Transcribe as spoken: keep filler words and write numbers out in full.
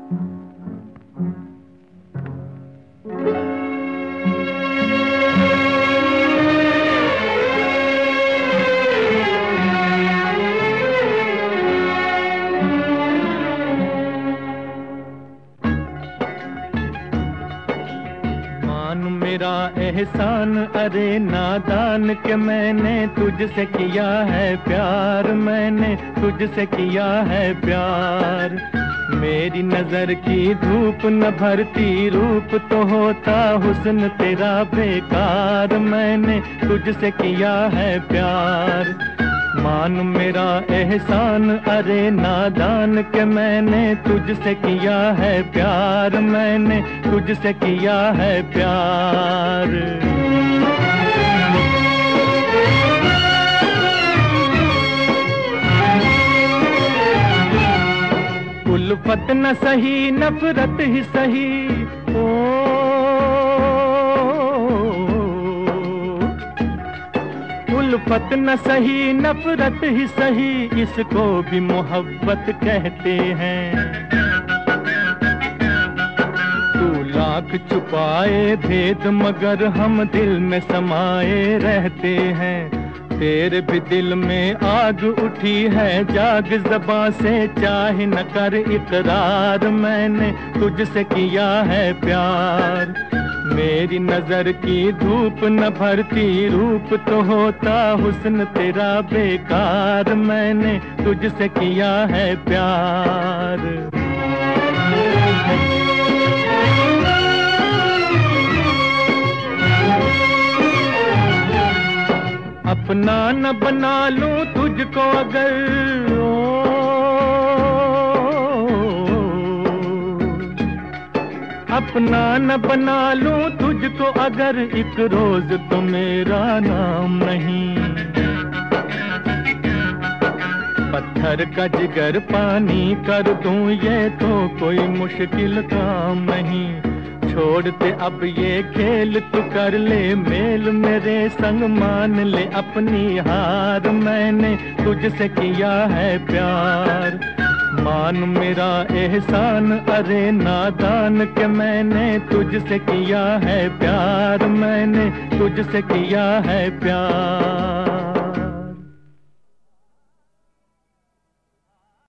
मेरा एहसान अरे नादान के मैंने तुझसे किया है प्यार, मैंने तुझसे किया है प्यार। मेरी नजर की धूप न भरती रूप तो होता हुस्न तेरा बेकार, मैंने तुझसे किया है प्यार। मान मेरा एहसान अरे नादान के मैंने तुझसे किया है प्यार, मैंने तुझसे किया है प्यार। उल्फत न सही नफरत ही सही, ओ उल्फत न सही नफरत ही सही, इसको भी मोहब्बत कहते हैं। तू लाख छुपाए भेद मगर हम दिल में समाये रहते हैं। तेरे भी दिल में आग उठी है जाग ज़बां से चाहे न कर इकरार, मैंने तुझसे किया है प्यार। मेरी नजर की धूप न भरती रूप तो होता हुस्न तेरा बेकार, मैंने तुझसे किया है प्यार। अपना न बना लूं तुझको अगर, अपना न बना लूं तुझको अगर एक रोज तो मेरा नाम नहीं। पत्थर का जिगर पानी कर दूं ये तो कोई मुश्किल काम नहीं। छोड़ते अब ये खेल तू कर ले मेल मेरे संग मान ले अपनी हार, मैंने तुझसे किया है प्यार। मान मेरा एहसान अरे नादान के मैंने तुझसे किया है प्यार, मैंने तुझसे किया है प्यार।